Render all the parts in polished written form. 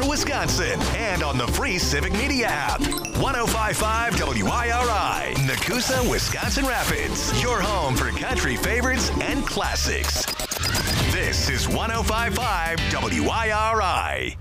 Wisconsin, and on the free Civic Media app. 105.5 WIRI, Nakusa, Wisconsin Rapids. Your home for country favorites and classics. This is 105.5 WIRI.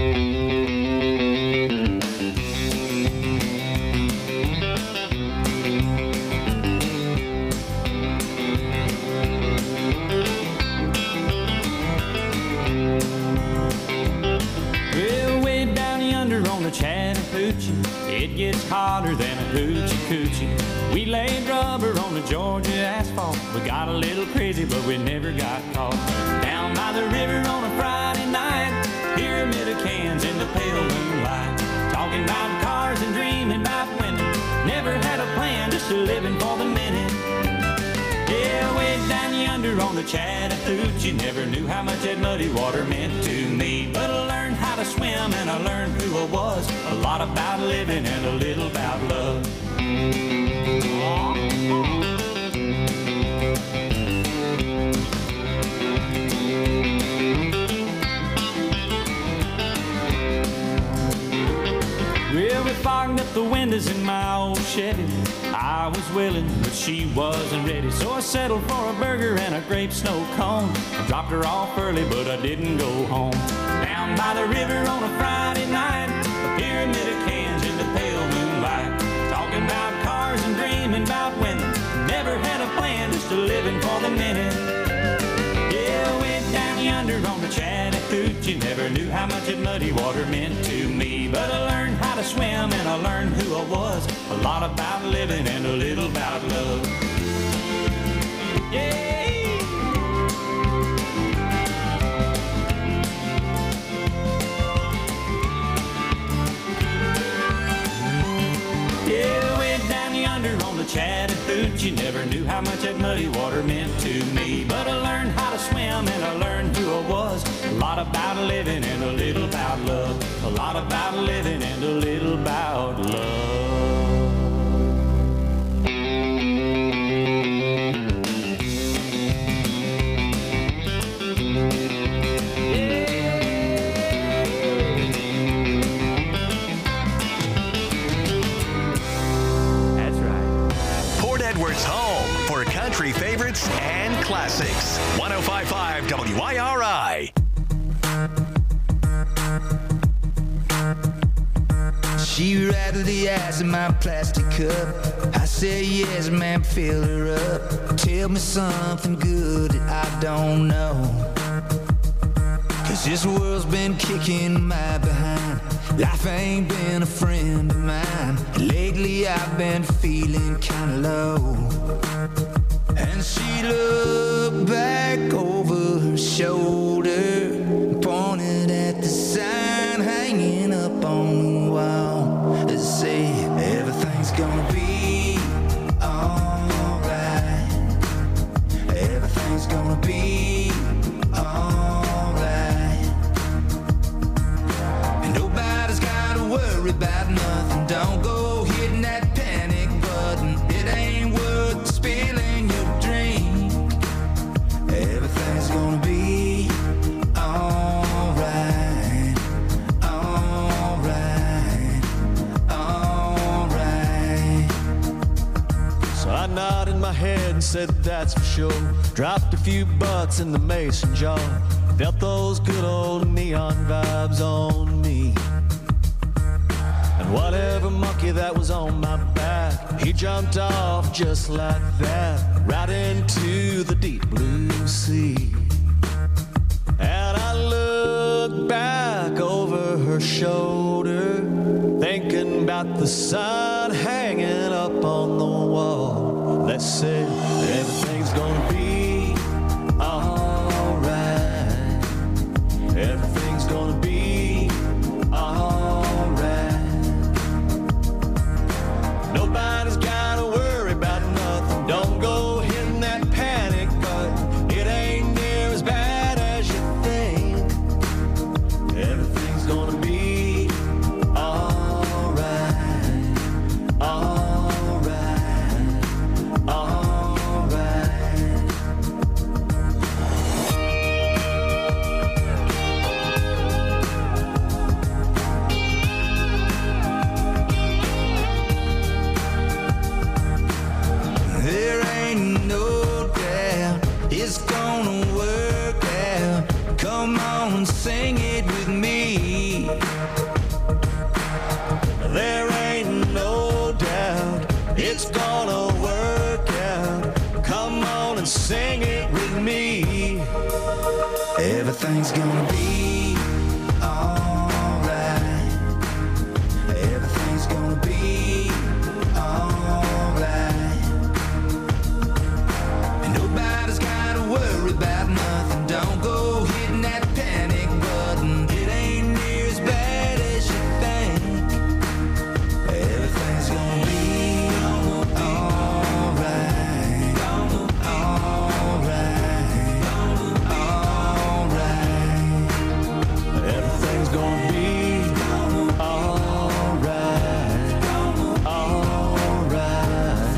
On the Chattahoochee, it gets hotter than a hoochie coochie. We laid rubber on the Georgia asphalt. We got a little crazy, but we never got caught. Down by the river on a Friday night, pyramid of cans in the pale moonlight. Talking about cars and dreaming about women. Never had a plan, just a living for the minute. Yeah, way down yonder on the Chattahoochee, never knew how much that muddy water meant to me. But I learned how to swim and I learned who I was. A lot about living and a little about love. Well, we fogged up the windows in my old Chevy. I was willing, but she wasn't ready. So I settled for a burger and a grape snow cone. I dropped her off early, but I didn't go home. Down by the river on a Friday night, a pyramid of cans in the pale moonlight. Talking about cars and dreaming about women. Never had a plan, just a living for the minute. Yeah, way down yonder on the Chattahoochee, never knew how much that muddy water meant to me. But I learned how to swim and I learned who I was. A lot about living and a little about love. Yeah. Yeah, way down yonder on the Chattahoochee, never knew how much that muddy water meant to me. But I learned how to swim and I learned who I was. A lot about living and a little about love. A lot about living and a little about love. Edwards' home for country favorites and classics. 105.5 WIRI. She rattled the ice in my plastic cup. I said, yes, ma'am, fill her up. Tell me something good that I don't know. 'Cause this world's been kicking my behind. Life ain't been a friend of mine. Lately I've been feeling kinda low. And she looked back over her shoulder, pointed at the sign hanging up on the wall that said, everything's gonna be alright. Everything's gonna be alright. And nobody's gotta worry about nothing. Don't go hitting that panic button. It ain't worth spilling your drink. Everything's gonna be alright. Alright. Alright. So I nodded my head and said that's for sure. Dropped a few bucks in the mason jar. Felt those good old neon vibes on me. And whatever monkey that was on my back, he jumped off just like that, right into the deep blue sea. And I looked back over her shoulder, thinking about the sign hanging up on the wall that said, everything's gonna be alright. Everything's gonna be alright. Nobody's gotta worry about nothing. Don't go hitting that panic button. It ain't near as bad as you think. Everything's gonna be alright. Alright. Alright. sing it with me. Everything's gonna be alright. Everything's gonna be alright. And nobody's gotta worry about nothing. Don't go hitting that panic button. It ain't near as bad as you think. Everything's gonna be alright. Alright. Everything's gonna be alright. Alright.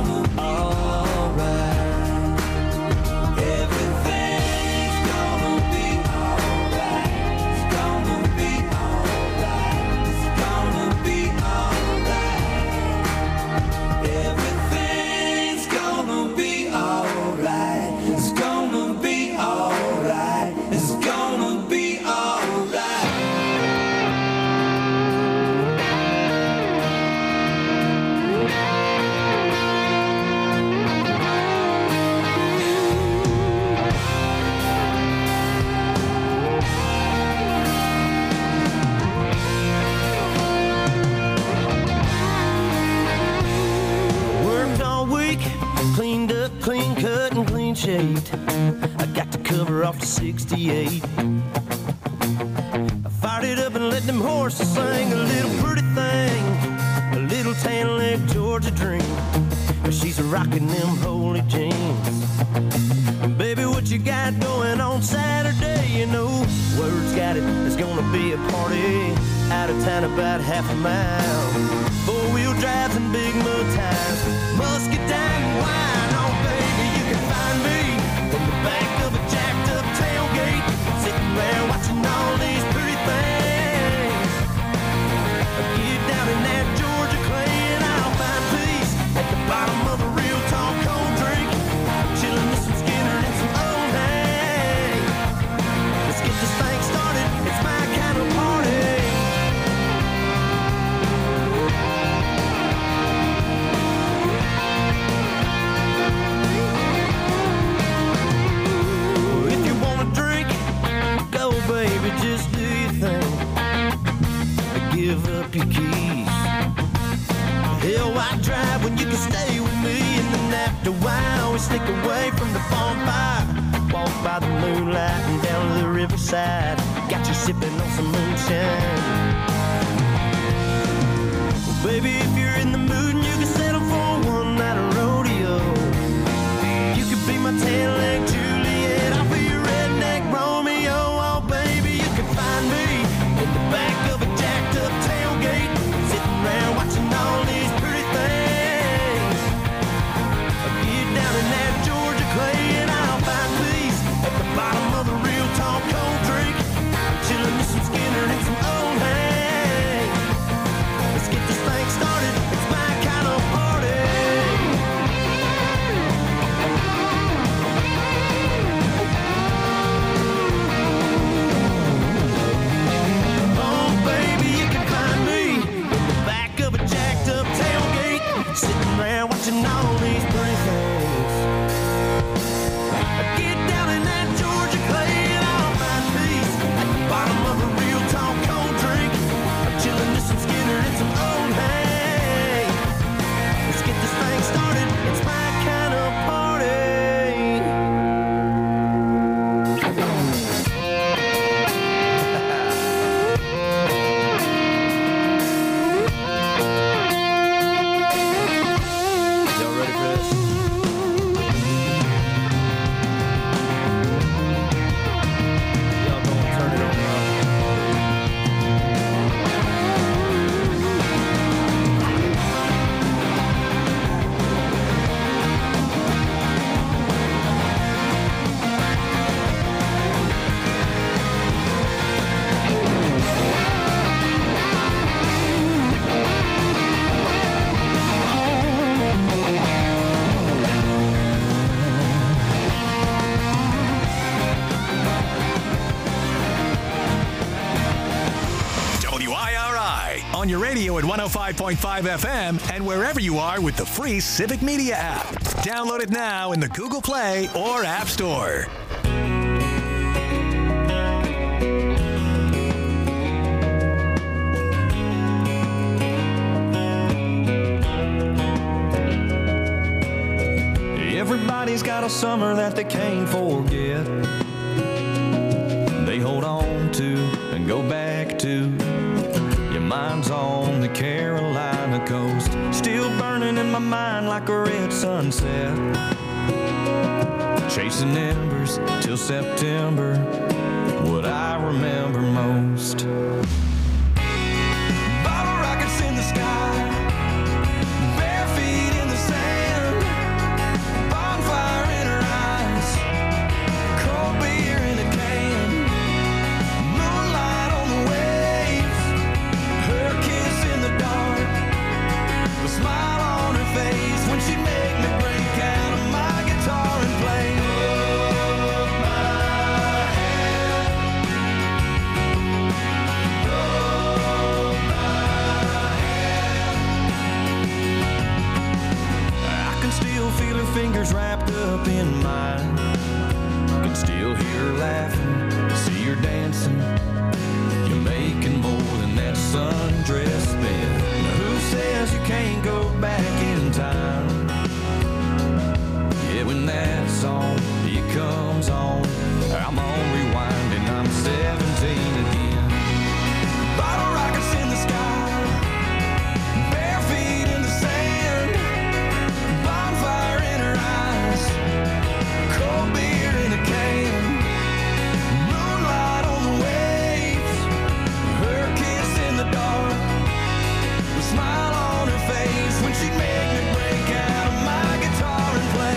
Alright. Everything's gonna be alright. It's gonna be alright. It's gonna be alright. Everything's gonna be alright. It's gonna be alright. It's gonna be alright. Worked all week, cleaned up, clean cut, and clean shaved. I got the cover off the 68. I fired it up and let them horses sing a little pretty thing, a little tan leg Georgia dream. She's rocking them holy jeans. Baby, what you got going on Saturday? You know, word's got it, there's gonna be a party out of town about half a mile. Four-wheel drives and big mud tires, muscadine and wine. Oh, baby, you can find me in the back of a jacked-up tailgate, sitting there watching all these pretty things. Get down in that Georgia clay and I'll find peace at the bottom of a real tall cold drink, chilling with some Skinner and some old hay. Let's get this thing started, it's my kind of party. If you wanna drink, go baby, just do your thing. Give up your keys. Hell, why drive when you can stay with me? And then after a while, we sneak away from the bonfire, walk by the moonlight and down to the riverside. Got you sipping on some moonshine. Well, baby, if you're in the mood and you can settle for one night of rodeo, you could be my tan-leg Juliet, I'll be your redneck Romeo. Oh, baby, you can find me in the back of a jacked-up tailgate, sitting there watching all these pretty things. I'll get down in that Georgia clay and I'll find peace at the bottom of a real tall cold drink, chilling with some Skinner and some old hay. Let's get this thing started, it's my your radio at 105.5 FM and wherever you are with the free Civic Media app. Download it now in the Google Play or App Store. Everybody's got a summer that they can't forget. They hold on to and go back to. Your mind's on the Carolina coast, still burning in my mind like a red sunset. Chasing embers till September, what I remember most. Bottle rockets in the sky, bare feet in the sand, bonfire in her eyes, cold beer in a can, moonlight on the waves, her kiss in the dark, the smile on her face when she make me break out of my guitar and play. Hold my hand, hold my hand. I can still feel her fingers wrapped up in mine, can still hear her laughing, see her dancing. You're making more than that sundress bed. Now who says you can't go back in time? Yeah, when that song, it comes on, I'm on rewind and I'm 17 again. Bottle rockets in the sky, bare feet in the sand, bonfire in her eyes, cold beer in a can, moonlight on the waves, her kiss in the dark, the smile on her face when she make me break out of my guitar and play.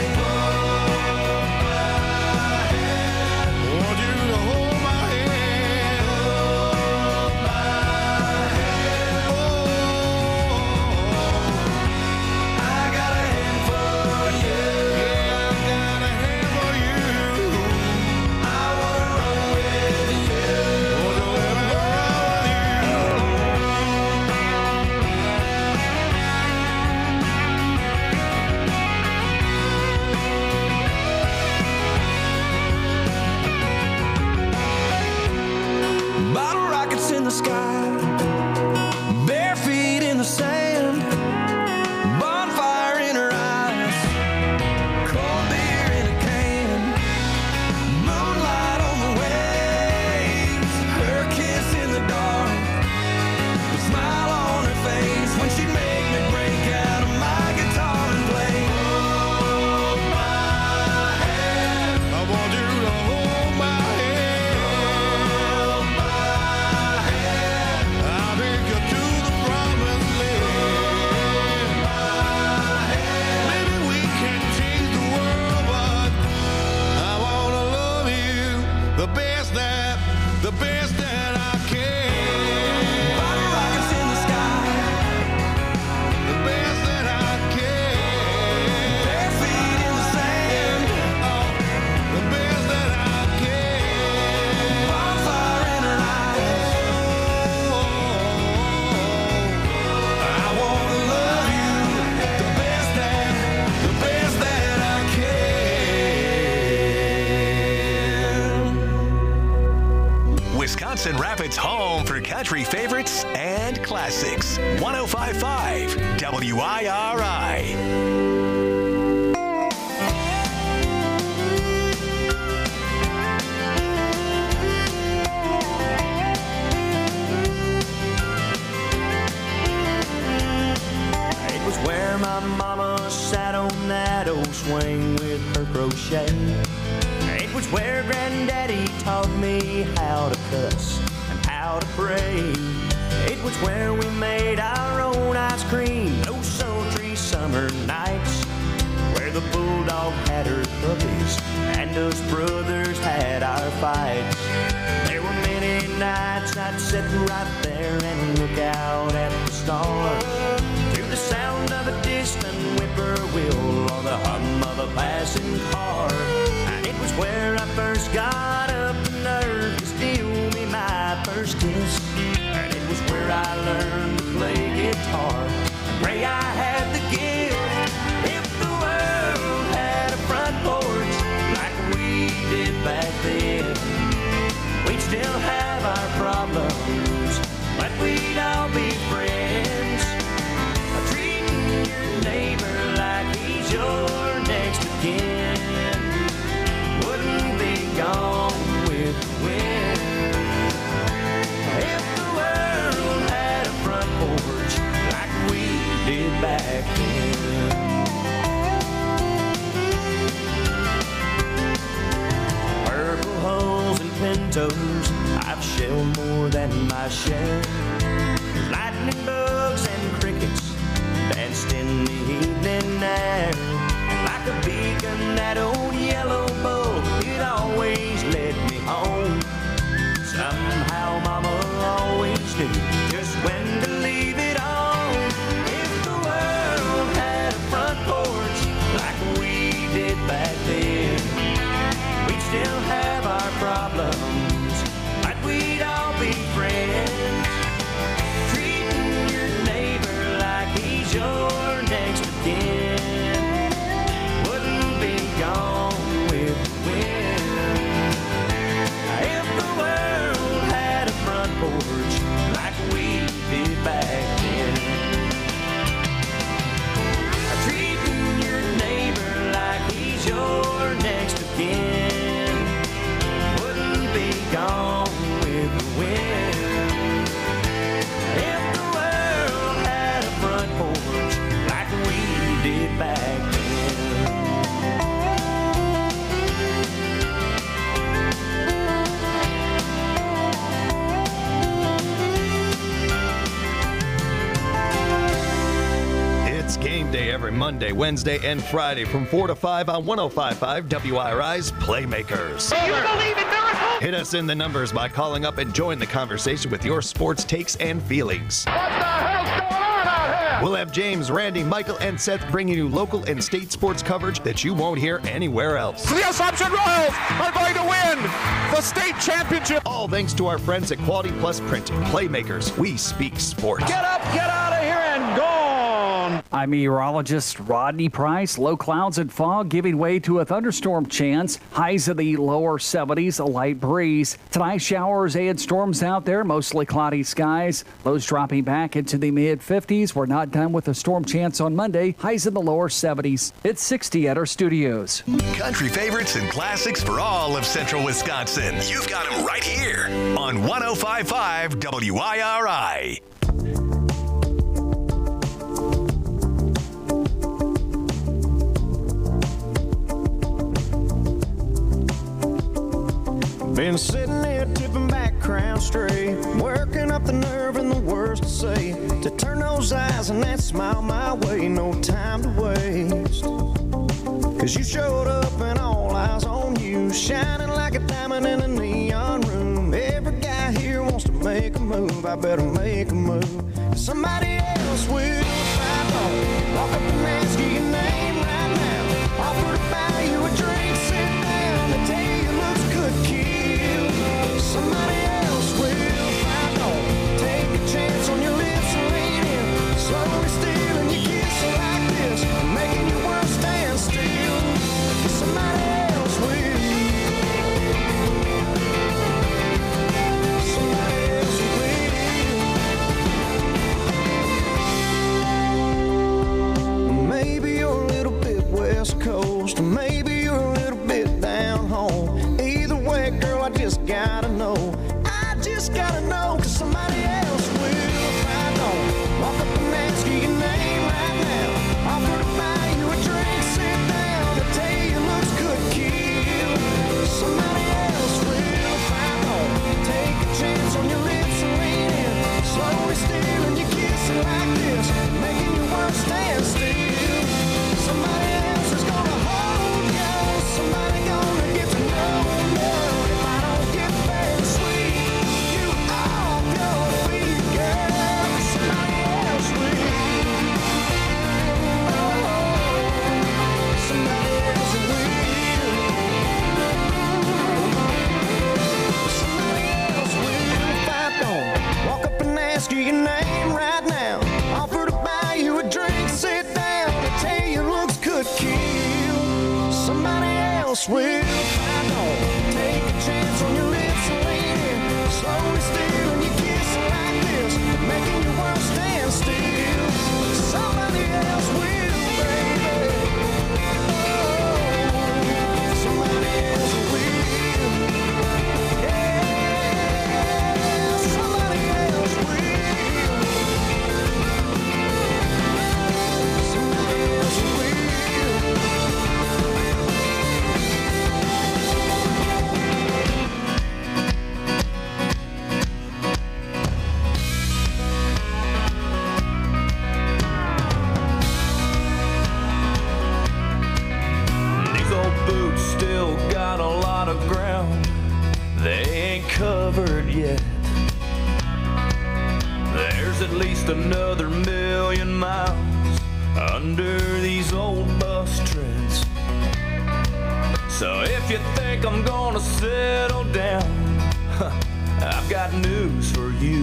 Want you to hold my hand, hold my hand. Oh, I got a hand for you. Yeah, I got a hand for you. I wanna run with you. Wanna run with you. Bottle rockets in the sky, bare feet in the sand, bonfire in her eyes, cold beer in a can, moonlight on the waves, her kiss in the dark, the smile on her face when she make me break out of my guitar and play. Hold my hand, I want you to hold my hand, hold my hand, I'll take you to the promised land. My hand, maybe we can't change the world, but I wanna love you the best that I can. Bottle rockets in the sky, the best that I can. Bare feet in the sand, oh, the best that I can. Bonfire in her eyes, oh, I wanna love you the best that I can. Wisconsin Rapids' home for country favorites and classics. 105.5 WIRI. It was where my mama sat on that old swing with her crochet. It was where Granddaddy taught me how to cuss and how to pray. It was where we made our own ice cream those sultry summer nights, where the bulldog had her puppies and us brothers had our fights. There were many nights I'd sit right there and look out at the stars, to the sound of a distant whippoorwill or the hum of a passing car. And it was where I first got up the nerve to steal me my first kiss, and it was where I learned play guitar. I pray I had the gift. If the world had a front porch like we did back then, we'd still have our problems, but we'd all be friends. Treating your neighbor like he's your next of kin wouldn't be gone with the wind. If the world had a front porch like we did back then. Purple hulls and pintos, I've shelled more than my share. Lightning bugs and crickets danced in the evening air. Like a beacon, that old yellow bull, it always led me home. Somehow mama always knew just when to leave it on. If the world had a front porch like we did back then, we'd still have our problems, but we'd all be friends. Treating your neighbor like he's your next of kin wouldn't be gone with the wind. If the world had a front porch like we did back then, treating your neighbor like he's your next of kin wouldn't be gone with the wind. If the world had a front porch like we did back then. It's game day every Monday, Wednesday, and Friday from 4 to 5 on 105.5 WIRI's Playmakers. Do you believe in miracles? Hit us in the numbers by calling up and join the conversation with your sports takes and feelings. What the hell's going on out here? We'll have James, Randy, Michael, and Seth bringing you local and state sports coverage that you won't hear anywhere else. The Assumption Royals are going to win the state championship. All thanks to our friends at Quality Plus Printing. Playmakers, we speak sports. Get up, get out of here, and gone. I'm meteorologist Rodney Price. Low clouds and fog giving way to a thunderstorm chance. Highs in the lower 70s, a light breeze. Tonight, showers and storms out there, mostly cloudy skies. Lows dropping back into the mid-50s. We're not done with a storm chance on Monday. Highs in the lower 70s. It's 60 at our studios. Country favorites and classics for all of Central Wisconsin. You've got them right here on 105.5 WIRI. Been sitting there tipping back Crown straight, working up the nerve and the words to say, to turn those eyes and that smile my way, no time to waste. Cause you showed up and all eyes on you, shining like a diamond in a neon room. Every guy here wants to make a move, I better make a move. Somebody else will find out. Walk up and ask you your name right now. Offer to buy you a drink, sit down, they tell you it looks good, kid. Somebody else will find out. Take a chance on your lips and lean in, slowly stealing your kiss like this, making your world stand still. Somebody else will. Somebody else will. if I don't take a chance on your lips and lean in, slowly stealing your kiss like this, making your world stand still. Somebody else will, baby. Oh, somebody else will. Yeah, somebody else will. Somebody else will. These old boots still got a lot of ground they ain't covered yet. There's at least another 1,000,000 miles under these old bus treads. So if you think I'm gonna settle down, I've got news for you.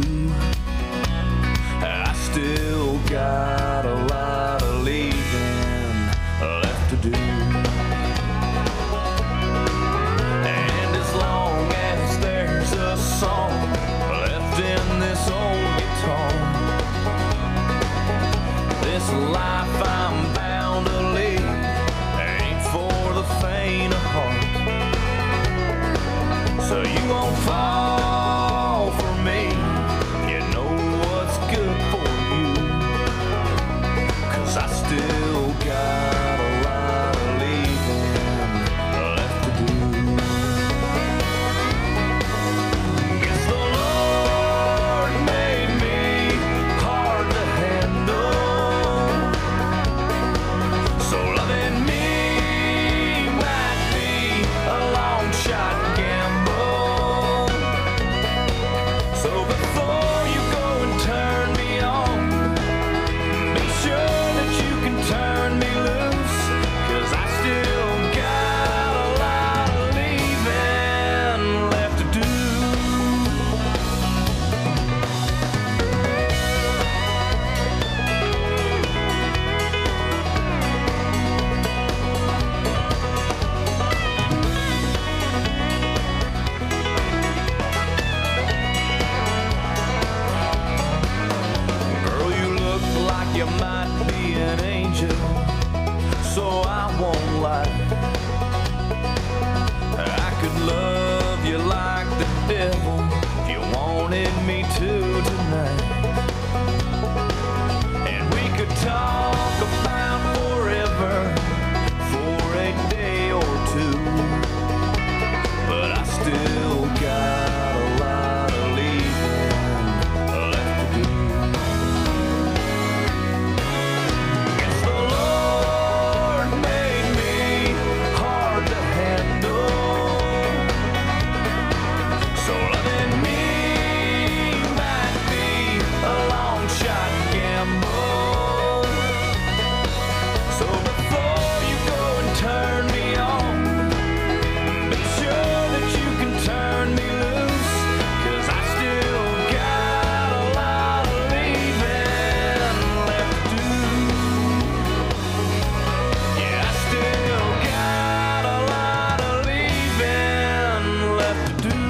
I still got a lot of leaving left to do. And as long as there's a song left in this old guitar, this life I'm bound to lead ain't for the faint of heart. So you won't fall for me, you know what's good for you, 'cause I still got a lot of leaving left to do. Guess the Lord made me hard to handle, so loving me might be a long shot gamble. So before you go and turn me on, be sure that you can turn me loose, 'cause I still got a lot of leaving left to do. Girl, you look like you might be an angel, so I won't lie. I could love you like the devil if you wanted me to tonight. And we could talk about forever for a day or two, but I still got a lot of leaving left to do. Guess the Lord made me hard to handle, so loving me might be a long shot gamble. So before you go and turn me on, be sure that you can turn me loose, 'cause I still got a lot of leaving left to do. Yeah, I still got a lot of leaving left to do.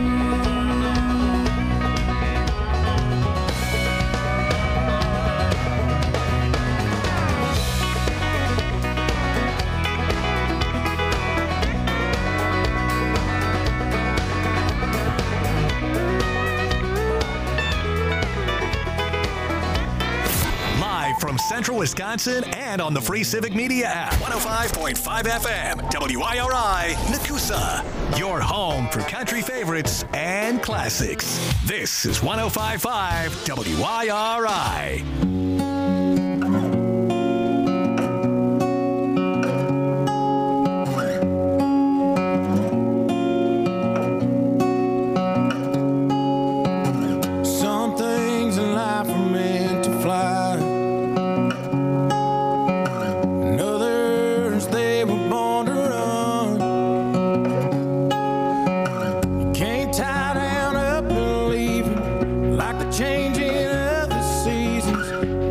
Live from Central Wisconsin and on the free Civic Media app. 105.5 FM, WIRI, Nakusa. Your home for country favorites and classics. This is 105.5 WIRI. Some things in life are meant to fly, and others they were born to run. You can't tie down up and leave it like the changing of the seasons.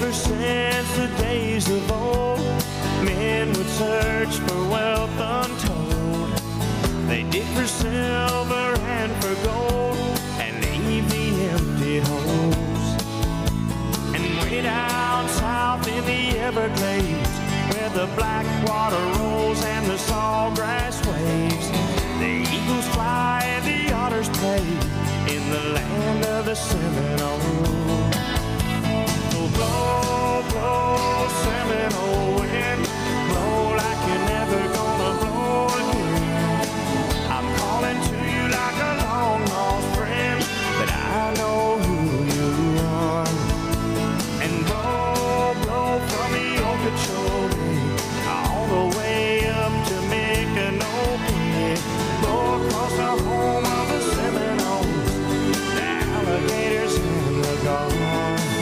ever since the days of old, men would search for wealth untold. They dig for silver and for gold and leave the empty holes. And way down south in the Everglades, where the black water rolls and the sawgrass waves, the eagles fly and the otters play in the land of the Seminoles. So blow, blow, Seminole wind, blow like you're never gonna blow again. I'm calling to you like a long lost friend, but I know who you are. And blow, blow from the Okeechobee all the way up to Micanopy, blow across the home of the Seminoles, the alligators and the gulls.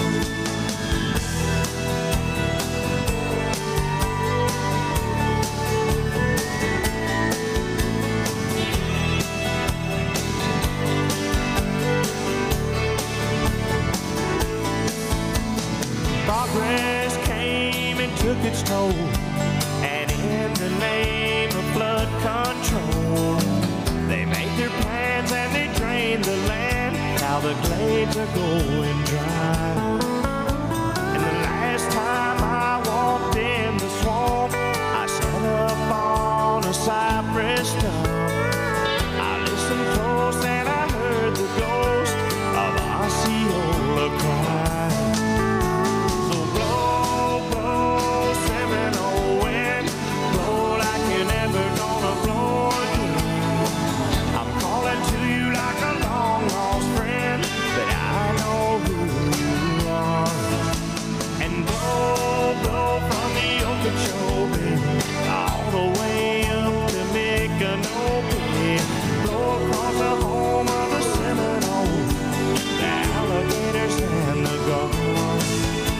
Progress came and took its toll, and in the name of flood control, they made their plans and they drained the land. Now the glades are going dry. And the last time I walked in the swamp, I sat up on a cypress stump. I listened close and I heard the ghost of Osceola cry. All the way up to Micanopy, blow across the home of the Seminoles, the alligators and the gulls.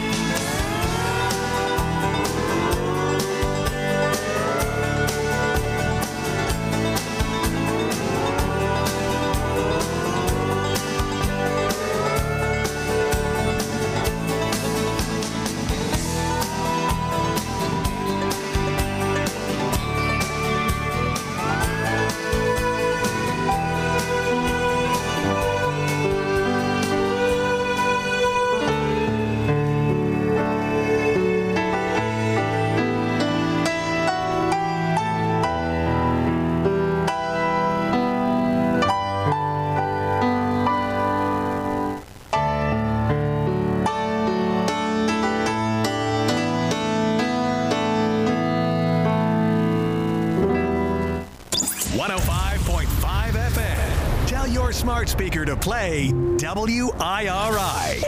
Smart speaker to play WIRI.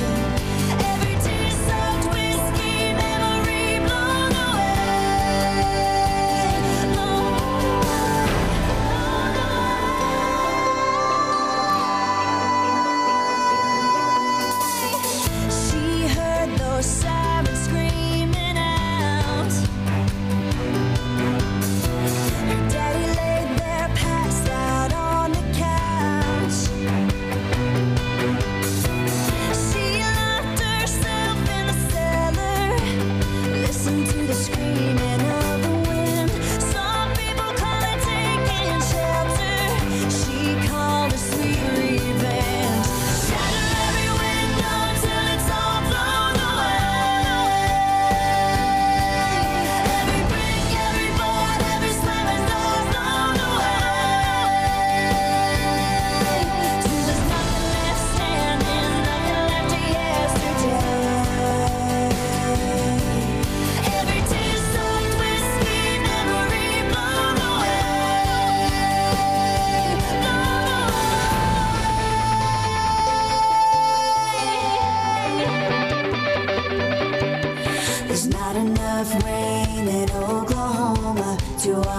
Every tear soaked whiskey memory blown away.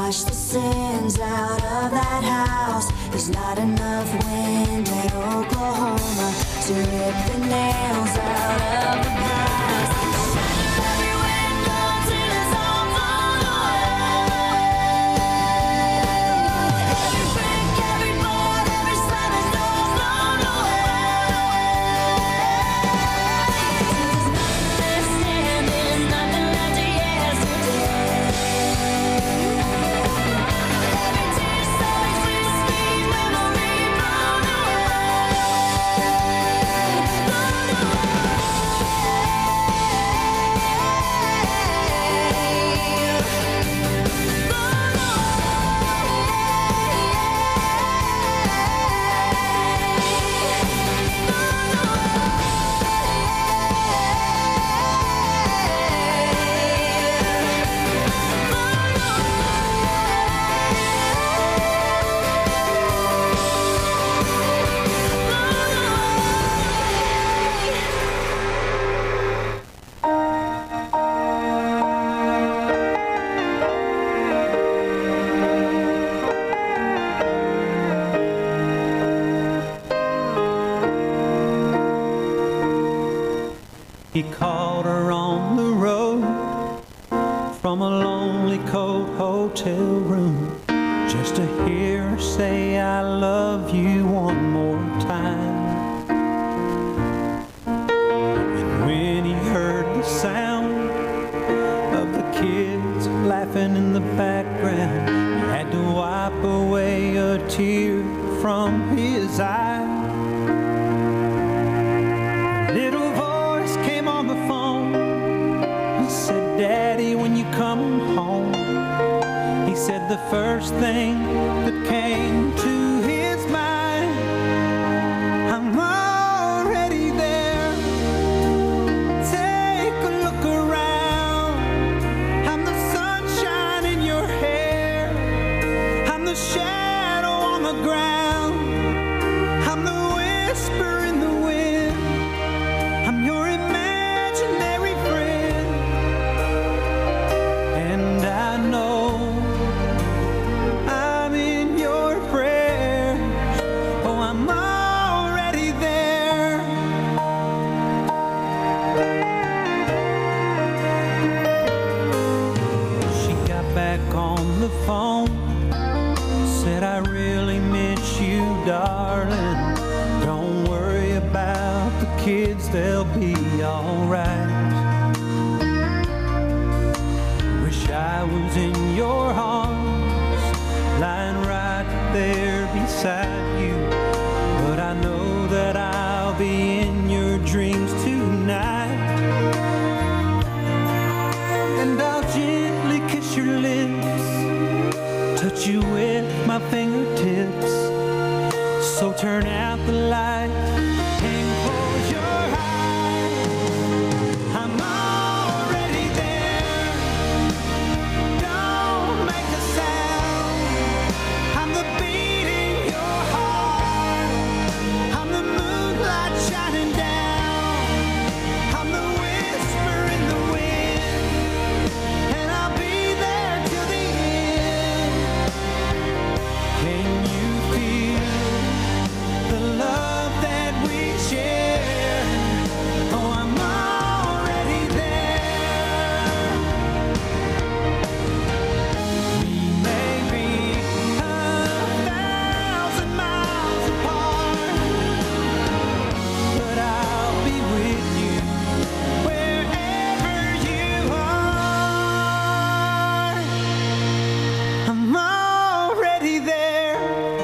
wash the sins out of that house. There's not enough wind in Oklahoma to rip the nails out of the past. Shatter every window till it's all blown away. Every brick, every board, every slab is blown away. There's nothing left of yesterday. Every tear soaks with sweet memory blown He called her on the road from a lonely cold hotel room just to hear her say I love you one more time. And when he heard the sound of the kids laughing in the background, he had to wipe away a tear from his eye. Little voice came on the phone. He said, Daddy, when you come home. He said the first thing that came to his mind, I'm already there. Take a look around. I'm the sunshine in your hair. I'm the shadow on the ground. I'm the whisper in the wind. I'm your imaginary friend. And I know I'm in your prayers. Oh, I'm already there. She got back on the phone, said I really miss you, darling. Don't worry about the kids, they'll be alright. Wish I was in your arms, lying right there beside you. But I know that I'll be in your dreams tonight. And I'll gently kiss your lips, touch you with my fingertips. So turn out the light and close your eyes. I'm already there. Don't make a sound. I'm the beat in your heart. I'm the moonlight shining down. I'm the whisper in the wind. And I'll be there till the end. Can you feel the love that we share? Oh, I'm already there. We may be 1,000 miles apart, but I'll be with you wherever you are. I'm already there.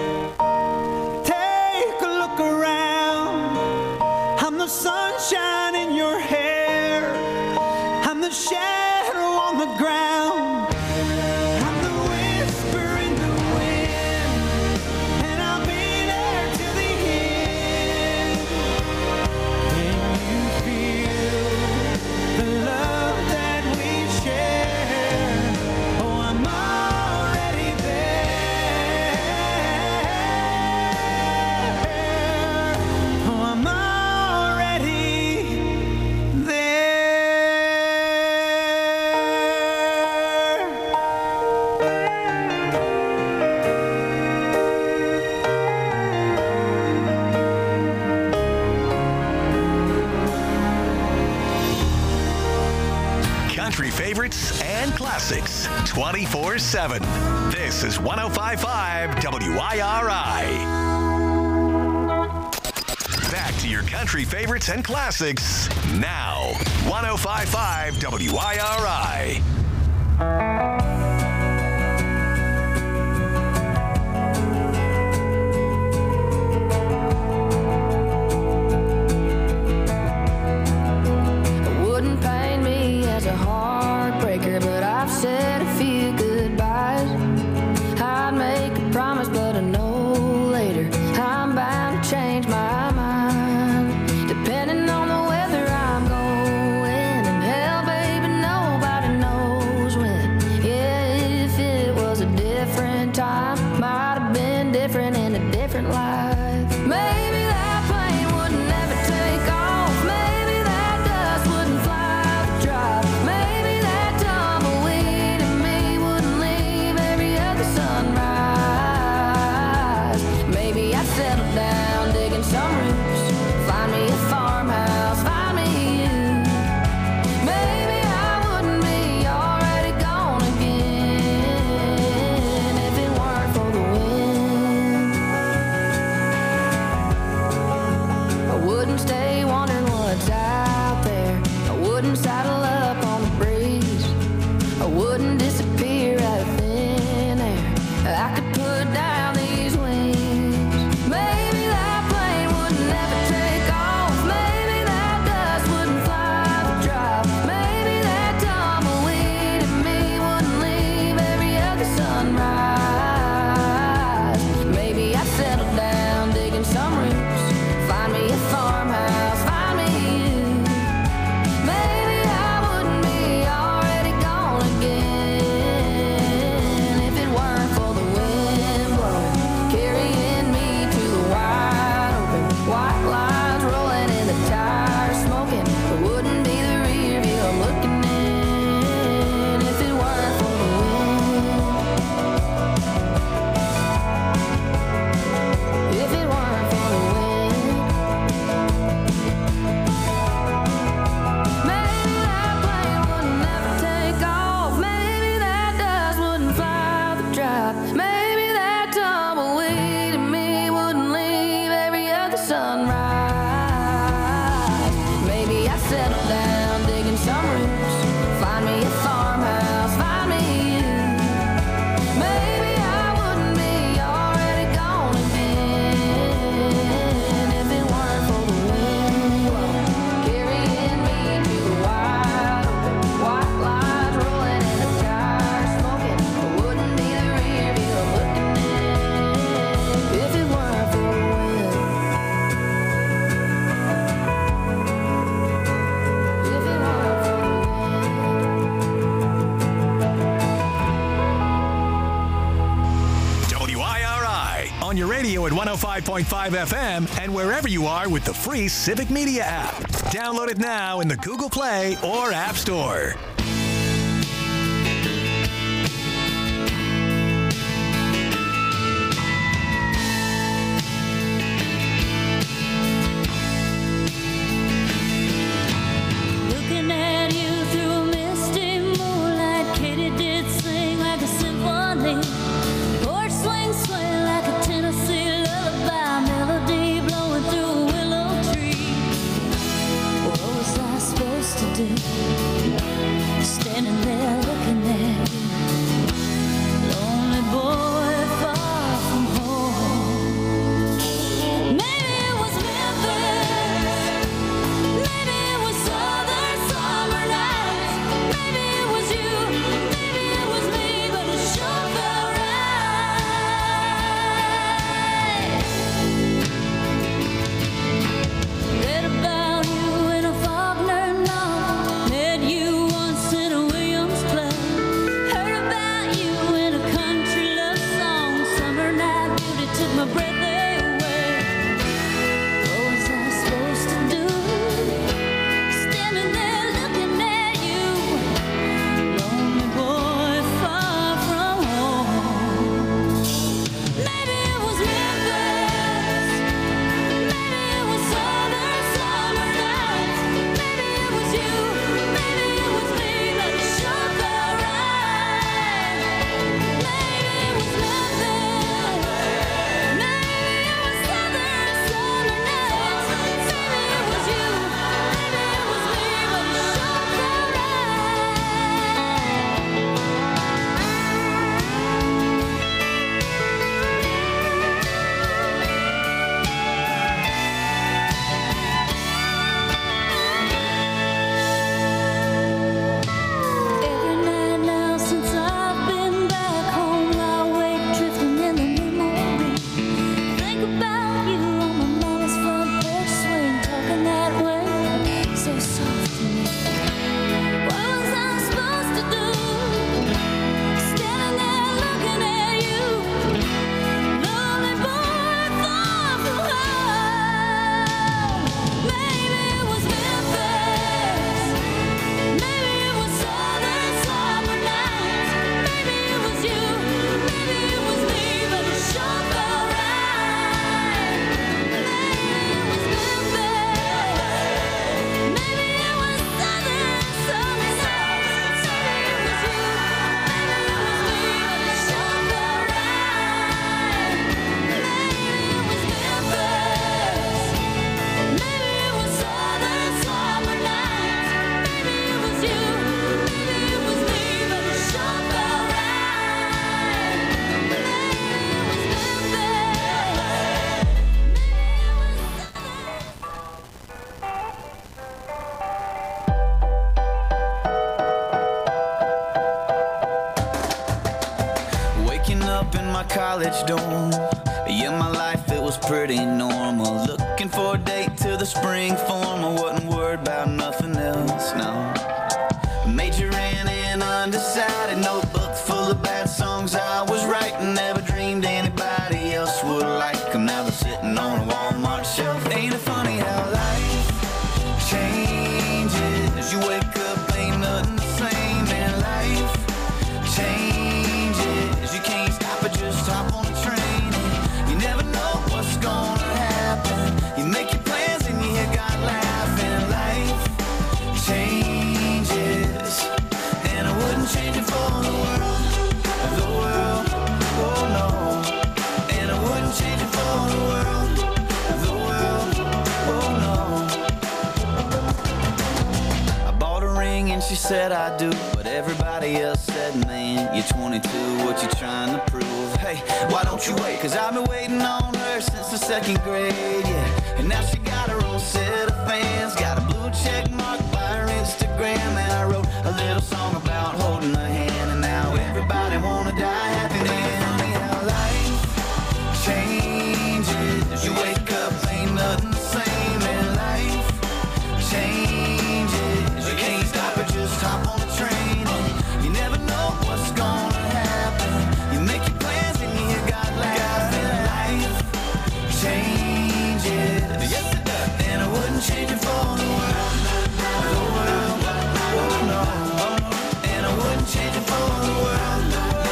Take a look around. I'm the sunshine in your hair. I'm the shadow on the ground. I'm the whisper in the wind. And I'll be there till the end. Can you feel the love that we share? Oh, I'm already there. Oh, I'm already favorites and classics 24/7. This is 105.5 WIRI. Back to your country favorites and classics now. 105.5 WIRI. Wouldn't paint me as a heartbreaker, but I've said a few goodbyes. I'd make a promise, but I know later I'm bound to change my mind. Depending on the weather I'm going, and hell, baby, nobody knows when. Yeah, if it was a different time, might have been different in a different life. Maybe that plane wouldn't ever take off. Maybe that dust wouldn't fly the drive. Maybe that tumbleweed in me wouldn't leave every other sunrise. Maybe I'd settle down digging some roots, find me a farmhouse, find me you. Maybe I wouldn't be already gone again if it weren't for the wind. I wouldn't stay wondering what's out there. I wouldn't saddle up on the breeze. I wouldn't disappear out of thin air. I could put down these wings. Maybe that plane wouldn't ever take off. Maybe that dust wouldn't fly the drive. Maybe that tumbleweed in me wouldn't leave every other sunrise. Maybe I'd settle down digging some roots, find me a farmhouse, find me you. Maybe I wouldn't be already gone again if it weren't for the wind blowing, carrying me to the wide open. White lines rolling in the tires smoking. It wouldn't be the rear view I'm looking in if it weren't for the wind. If it weren't for the wind. Maybe that plane wouldn't ever take off. Maybe that dust wouldn't fly the drive. Maybe that tumbleweed in me wouldn't leave every other sunrise. Maybe I'd settle down digging some roots, find me a farmhouse, find me you. Maybe I wouldn't be already gone again if it weren't for the wind blowing, carrying me to the wide open. White lines rolling in the tires smoking. It wouldn't be the rear view I'm looking in if it weren't for the wind. If it weren't for the wind. WIRI on your radio at 105.5 FM and wherever you are with the free Civic Media app. Download it now in the Google Play or App Store. Looking at you through a misty moonlight, Katy did sing like a symphony. Porch swing sway like a Tennessee lullaby, melody blowing through a willow tree. What was I supposed to do? up in my college dorm. Yeah, my life, it was pretty normal. Looking for a date to the spring form. I wasn't worried about nothing else, no. Majoring in undecided, notebook full of bad songs I was writing. Never dreamed anybody else would like them. Now they're sitting on a Walmart shelf. Ain't it funny how life changes? You wake up, ain't nothing the same, and life changes. You can't stop it, just hop on a train. You never know what's gonna happen. You make your plans and you got laughing. Life changes, and I wouldn't change it for the world, oh no. And I wouldn't change it for the world, oh no. I bought a ring and she said I do, but everybody else said, man, you're 22, what you trying to prove? Hey, why don't you wait? Cause I've been waiting on her since the 2nd grade, yeah. And now she got her own set of fans, got a blue check mark by her Instagram. And I wrote a little song about holding her hand, and now everybody wanna die happy. And funny how life changes. You wake up, ain't nothing the same, and life changes. You can't stop it, just hop on the train. And you never know what's gonna happen. You make your plans and you got laughing. Life changes, yes it does. And I wouldn't change it for the world, oh no. And I wouldn't change it for the world,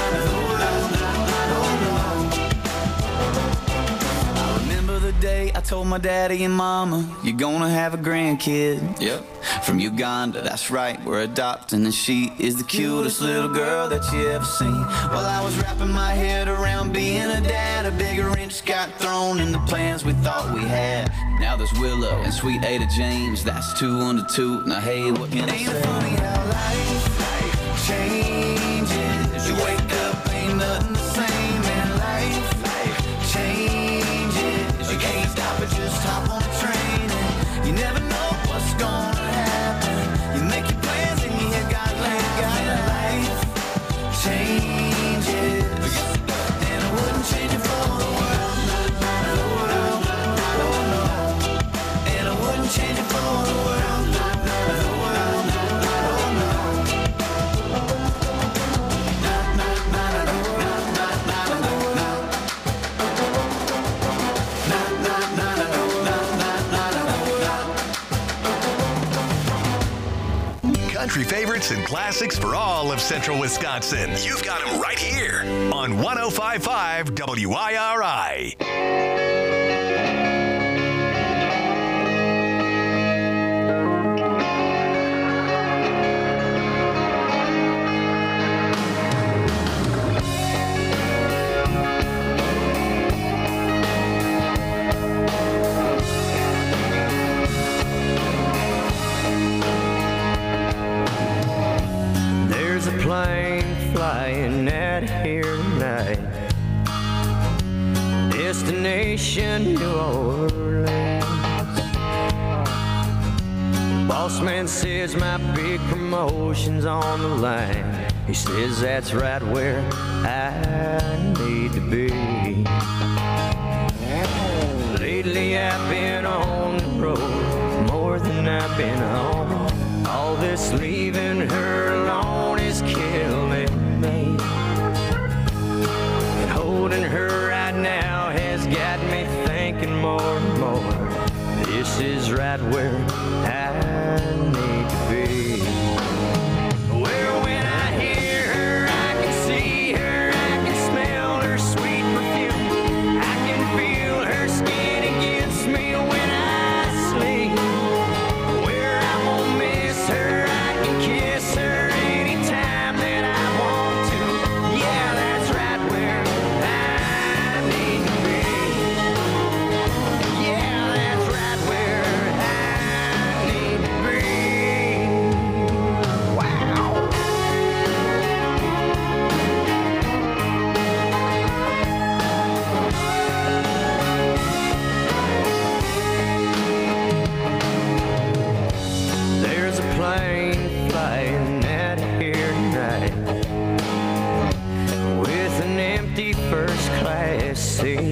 oh no. I remember the day I told my daddy and mama, you're gonna have a grandkid. Yep. From Uganda, that's right, we're adopting, and she is the cutest little girl that you ever seen. While I was wrapping my head around being a dad, a bigger wrench got thrown in the plans we thought we had. Now there's Willow and sweet Ada James, that's 2 under 2. Now hey, what can I say? Ain't it funny how life changes? You wake up, ain't nothing the same, and life changes. You can't stop it, just hop on a train, and you never know what's gonna happen. You make your plans and you got life changes, and I wouldn't change it for the world, oh no. And I wouldn't change it for the world, oh no. Country favorites and classics for all of Central Wisconsin. You've got them right here on 105.5 WIRI. There's a plane flying out here tonight, destination New Orleans. Boss man says my big promotion's on the line. He says that's right where I need to be. Lately I've been on the road more than I've been home. All this leaving her alone is killing me, and holding her right now has got me thinking more and more. This is right where I need to be. Where when I hear her, I can see her, I can smell her sweet perfume, I can feel her skin against me when I sleep. Where I won't miss her, I can kiss her anytime that I want to. Yeah, that's right where I need to be. Yeah, that's right where I need to be. Wow. There's a plane flying out here tonight with an empty see.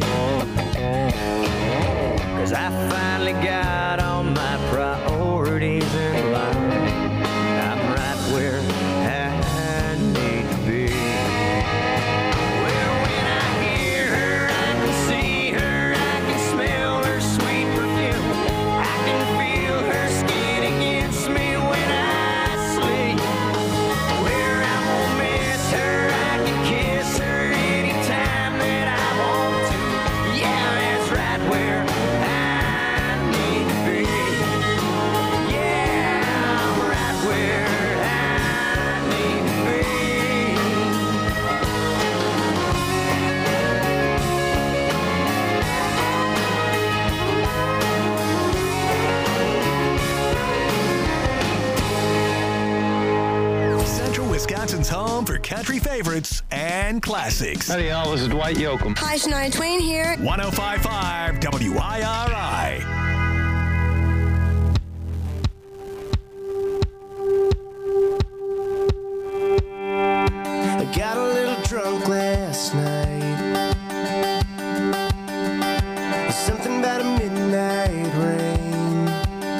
'Cause I finally got all my priorities in line. I'm right where I need to be. Well, when I hear her, I can see her, I can smell her sweet perfume. I can feel her skin against me when I sleep. Where I won't miss her, I can kiss her anytime that I want to. Yeah, that's right where I need to be. Yeah, I'm right where I need to be. Central Wisconsin's home for country favorites and classics. Howdy, y'all. This is Dwight Yoakam. Hi, Shania Twain here. 105.5 WIRI. I got a little drunk last night. Something about a midnight rain.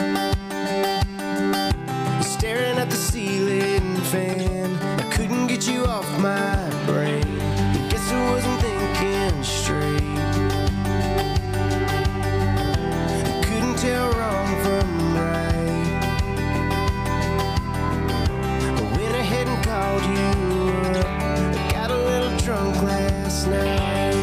Staring at the ceiling fan, I couldn't get you off my brain. I guess I wasn't thinking straight. I couldn't tell wrong from right. I went ahead and called you up. I got a little drunk last night.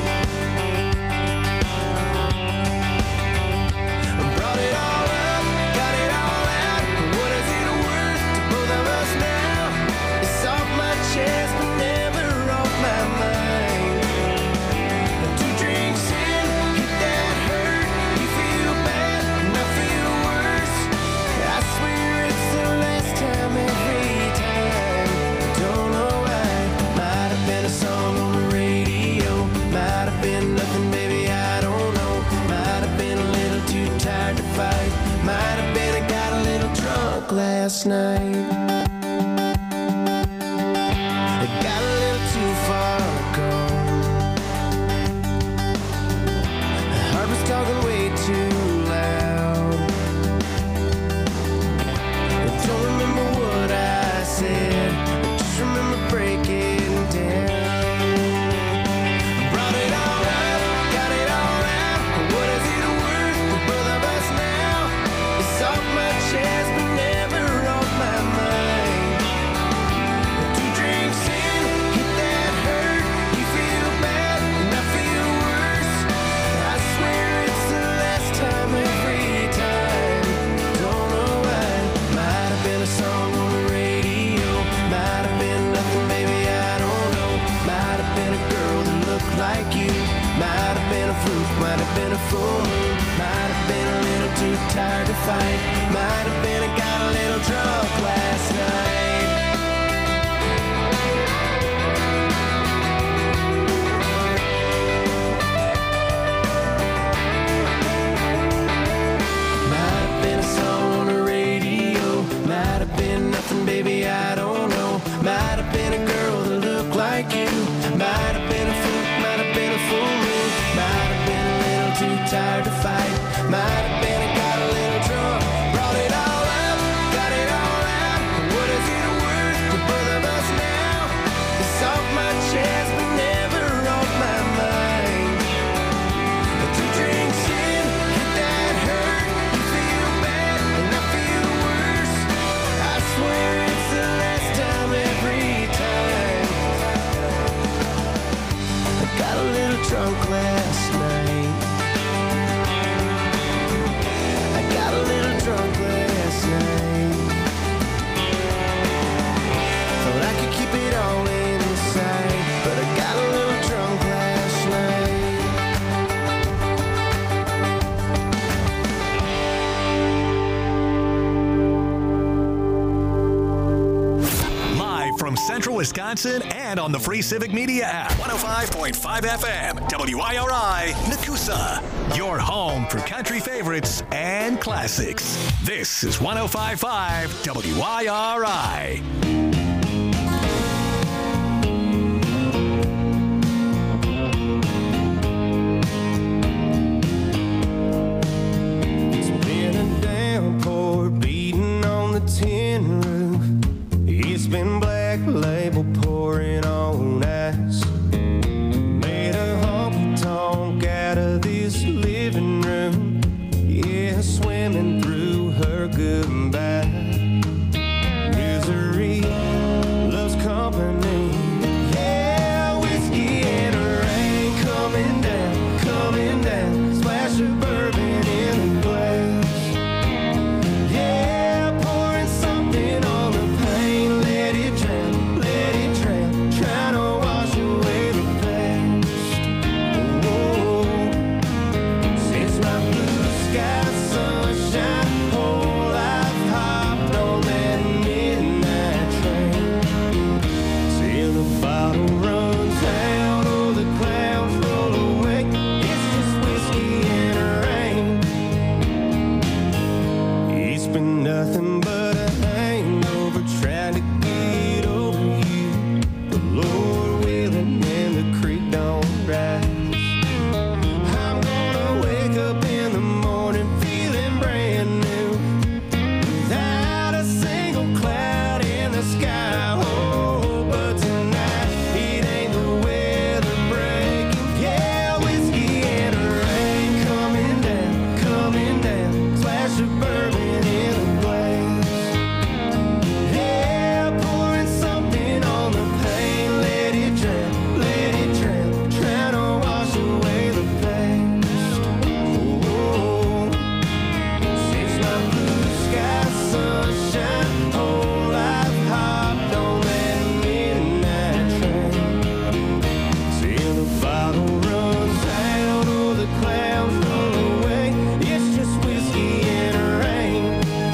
I brought it all up, got it all out. What is it worth to both of us now? It's off my chest, but never off my mind. 2 drinks in, hit that hurt. You feel bad, and I feel worse. I swear it's the last time every time. Don't know why. Might have been a song on the radio. Might have been nothing, baby, I don't know. Might have been a little too tired to fight. Might have been I got a little drunk last night. I got a little too far gone. My heart was talking way too loud. I don't remember what I said, I just remember breaking down. Brought it all up, got it all out. What is it worth to both of us now? It's off my chest, but never off my mind. 2 drinks in, hit that hurt. You feel bad, and I feel worse. I swear it's the last time every time. Don't know why. Might have been a song on the radio. Might have been nothing, baby, I don't know. Might have been a girl that looked like you. Might have been a fluke, might have been a full moon. Might have been a little too tired to fight. Might have been I got a little drunk last night. Might have been a song on the radio. Might have been nothing, baby, I don't know. Might have been a girl that looked like you. Might have been a fluke, might have been a full moon. Might have been a little too tired to fight. Might have been I got a little drunk. Brought it all up, got it all out. What is it worth to both of us now? It's off my chest, but never off my mind. 2 drinks in, hit that hurt. You feel bad, and I feel worse. I swear it's the last time every time. I got a little drunk last night. I got a little drunk last night. Thought I could keep it all inside, but I got a little drunk last night. Live from Central Wisconsin and on the free Civic Media app. 105.5 FM, WIRI, Nakusa. Your home for country favorites and classics. This is 105.5 WIRI. been nothing but a hangover trying to get over you. The Lord willing and the creek don't rise. I'm gonna wake up in the morning feeling brand new, without a single cloud in the sky. Oh, but tonight it ain't the weather breaking. Yeah, whiskey and rain coming down, splash of bourbon in a glass. Yeah, pouring something on the pain, let it drown, trying to wash away the past. Oh, since my blue sky sunshine, whole life hopped on that midnight train. Till the bottle runs out or the clouds roll away, it's just whiskey and rain.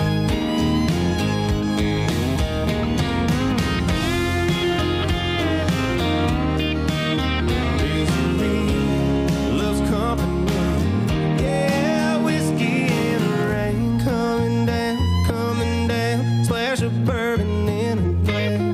Misery loves company. Yeah, whiskey and rain coming down, splash of bourbon in a glass.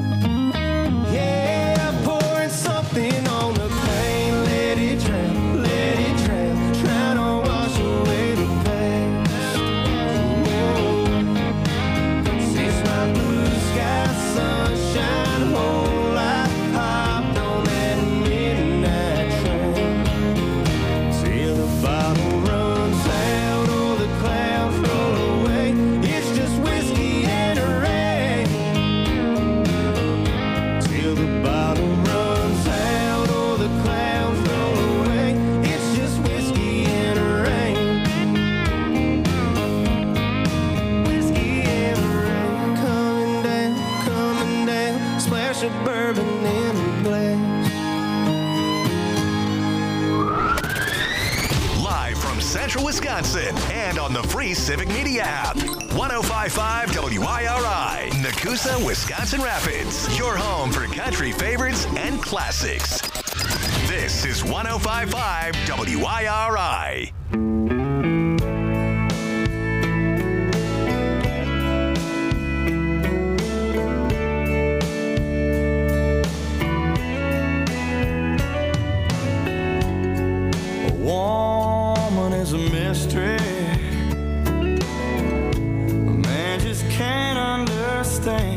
Yeah, pouring something on the pain, let it drown, trying to wash away the past. Whoa. Since my blue sky sunshine, whole life hopped on that midnight train. Till the bottle runs out or the clouds roll away, it's just whiskey and rain. Till the bottle runs out or the clouds roll away, it's just whiskey and rain. Whiskey and rain coming down, splash of bourbon in a glass. Live from Central Wisconsin and on the free Civic Media app. 105.5 WIRI, Nakusa, Wisconsin Rapids. Your home for country favorites and classics. This is 105.5 WIRI. A woman is a mystery. A man just can't understand.